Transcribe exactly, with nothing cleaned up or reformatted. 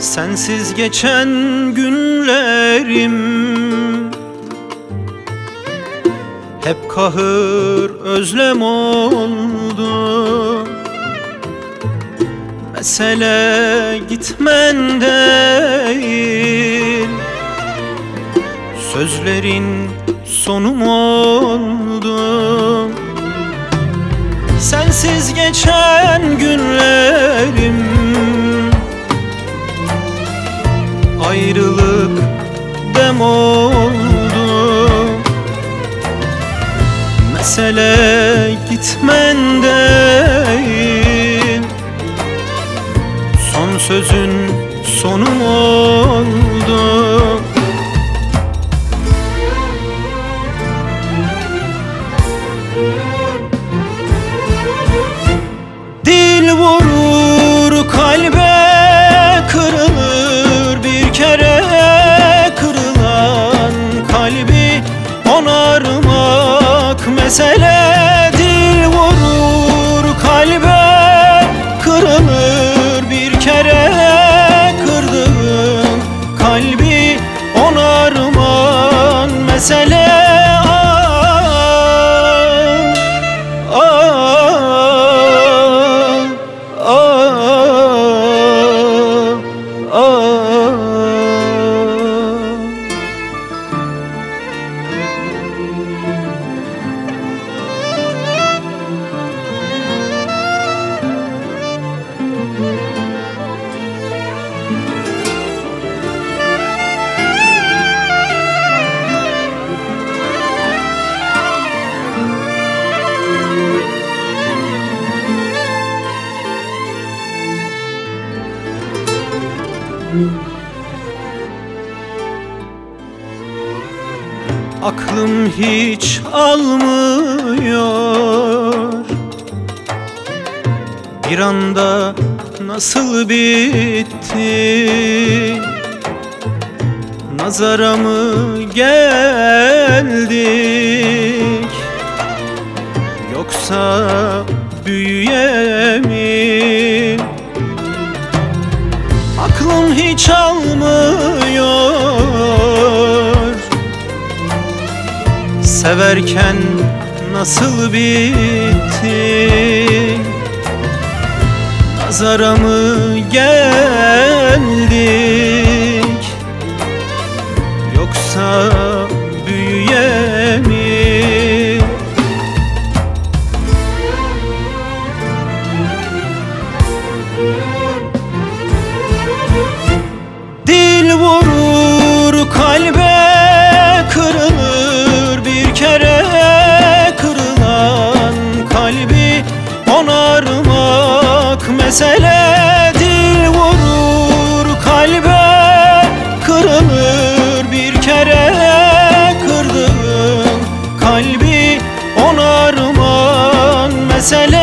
Sensiz geçen günlerim hep kahır özlem oldu. Mesele gitmen değil, sözlerin sonum oldu. Sensiz geçen günlerim ayrılık dem oldu. Mesele gitmen değil, son sözün sonum oldu. Dil vurur kalbe, kırılır bir kere. Kırılan kalbi onarmak mesele. Dil vurur kalbe, kırılır bir kere. Kırdığın kalbi onarman mesele. Aklım hiç almıyor, bir anda nasıl bitti. Nazara mı geldik, yoksa büyüye mi? Aklım hiç almıyor, severken nasıl bitti. Nazara mı geldik, yoksa büyüye mi? Dil vurur kalbe, kırılır bir kere. Kırılan kalbi onarmak mesele. Dil vurur kalbe, kırılır bir kere. Kırdığın kalbi onarman mesele.